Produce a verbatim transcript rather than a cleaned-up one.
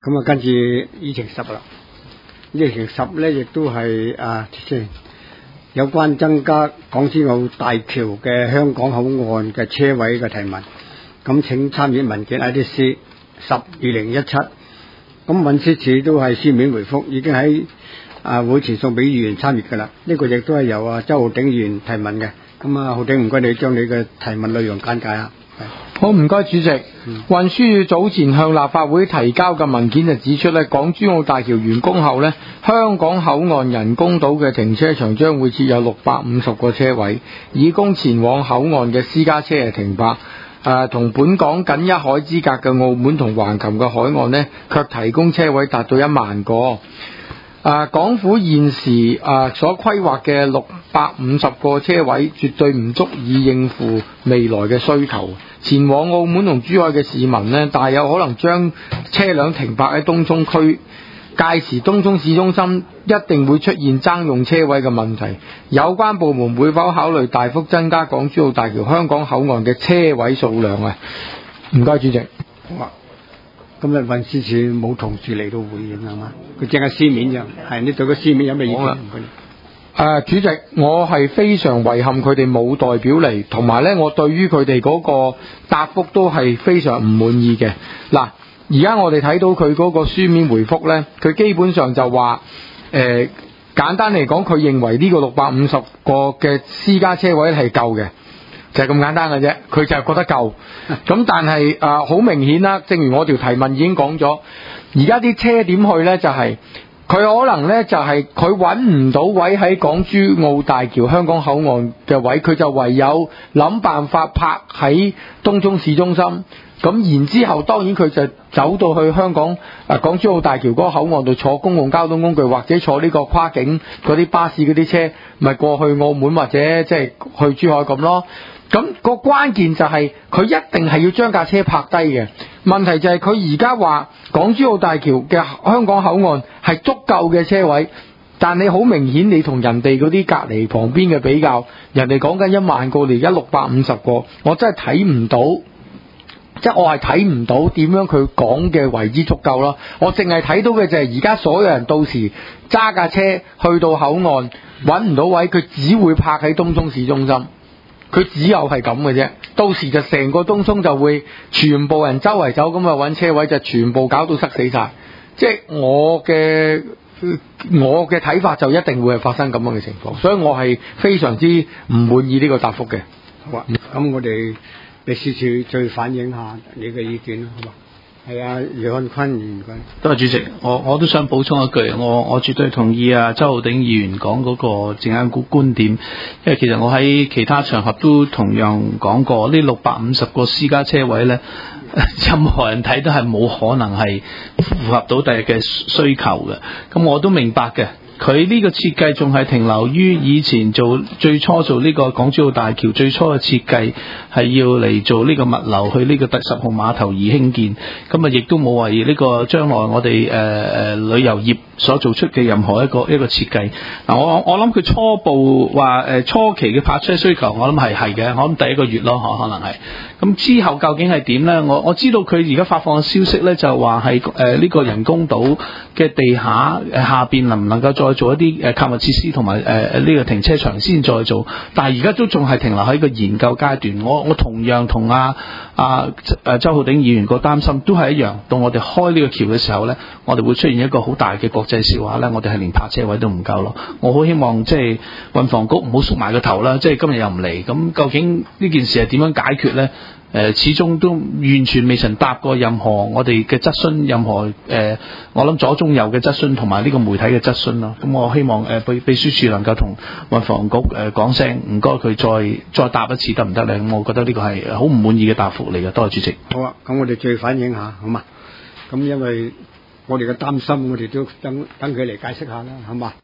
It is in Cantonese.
咁啊，跟住議程十啦，議程十咧亦都係啊，即係有關增加港珠澳大橋嘅香港口岸嘅車位嘅提問。咁請參閱文件 I D C 十二零一七。咁運輸署都係書面回覆，已經喺啊會前送俾議員參閱㗎啦。呢、這個亦都係由啊周浩鼎議員提問嘅。咁啊，浩鼎唔該你將你嘅提問內容簡介下。 好，唔該主席。運輸署早前向立法會提交嘅文件就指出咧，港珠澳大橋完工後咧，香港口岸人工島嘅停車場將會設有六百五十個車位，以供前往口岸嘅私家車停泊。誒，同本港僅一海之隔嘅澳門同橫琴嘅海岸呢，卻提供車位達到一萬個。誒、呃，港府現時誒、呃、所規劃嘅六百五十個車位，絕對唔足以應付未來嘅需求。前往澳門同珠海嘅市民呢，大有可能將車輛停泊喺東涌區。屆時東涌市中心一定會出現爭用車位嘅問題，有關部門會否考慮大幅增加港珠澳大橋香港口岸嘅車位數量啊？唔該，主席。 好啊，今日運輸署冇同事嚟到回應係嘛？佢淨係書面啫。係，你對個書面有咩意見？唔該你。 誒，主席，我係非常遺憾佢哋冇代表嚟，同埋呢，我對於佢哋嗰個答覆都係非常唔滿意嘅。嗱。而家我哋睇到佢嗰個書面回覆呢，佢基本上就話，誒、呃，簡單嚟講，佢認為呢個六百五十個嘅私家車位係夠嘅，就係、是、咁簡單嘅啫。佢就係覺得夠。咁但係誒，好、呃、明顯啦，正如我條提問已經講咗，而家啲車點去呢？就係、是、佢可能呢，就係佢揾唔到位喺港珠澳大橋香港口岸嘅位，佢就唯有諗辦法泊喺東涌市中心。咁然之後，當然佢就走到去香港啊港珠澳大橋嗰個口岸度坐公共交通工具，或者坐呢個跨境嗰啲巴士嗰啲車，咪過去澳門或者即係去珠海咁咯。咁個關鍵就係佢一定係要將架車泊低嘅。問題就係佢而家話港珠澳大橋嘅香港口岸係足夠嘅車位，但你好明顯你同人哋嗰啲隔離旁邊嘅比較，人哋講緊一萬個，你而家六百五十個，我真係睇唔到。即係我係睇唔到點樣佢講嘅為之足夠咯，我淨係睇到嘅就係而家所有人到時揸架車去到口岸揾唔到位，佢只會泊喺東涌市中心，佢只有係咁嘅啫。到時就成個東涌就會全部人周圍走咁啊揾車位，就全部搞到塞死晒。即係我嘅我嘅睇法就一定會係發生咁樣嘅情況，所以我係非常之唔滿意呢個答覆嘅。 好啊，咁我哋秘書處再反映下你嘅意見啦，好嘛？係啊，余漢坤議員講。 多謝主席，我我都想補充一句，我我絕對同意啊周浩鼎議員講嗰個證監會觀點，因為其實我喺其他場合都同樣講過，呢六百五十個私家車位呢，任何人睇都係冇可能係符合到第日嘅需求嘅，咁我都明白嘅。佢呢個設計仲係停留於以前做最初做呢個港珠澳大橋最初嘅設計，係要嚟做呢個物流去呢個第十號碼頭而興建，咁啊亦都冇為呢個將來我哋誒誒旅遊業所做出嘅任何一個一個設計。嗱，我我諗佢初步話誒、呃、初期嘅泊車需求，我諗係係嘅，我諗第一個月咯，可能係。咁之後究竟係點呢？我我知道佢而家發放嘅消息呢，就話係誒呢個人工島嘅地下誒下邊能唔能夠再做一啲誒購物設施同埋誒呢個停車場先再做，但係而家都仲係停留喺個研究階段。我我同樣同阿阿誒周浩鼎議員個擔心都係一樣。到我哋開呢個橋嘅時候呢，我哋會出現一個好大嘅國際笑話呢，我哋係連泊車位都唔夠咯。我好希望即係運房局唔好縮埋個頭啦，即係今日又唔嚟，咁究竟呢件事係點樣解決呢？誒、呃，始終都完全未曾答過任何我哋嘅質詢，任何誒、呃，我諗左中右嘅質詢同埋呢個媒體嘅質詢咯。咁我希望誒秘秘書處能夠同運房局誒講聲，唔該佢再再答一次得唔得咧？我覺得呢個係好唔滿意嘅答覆嚟嘅。多謝主席。 好啊，咁我哋再反映下，好嘛？咁因為我哋嘅擔心，我哋都等等佢嚟解釋下啦，好嘛？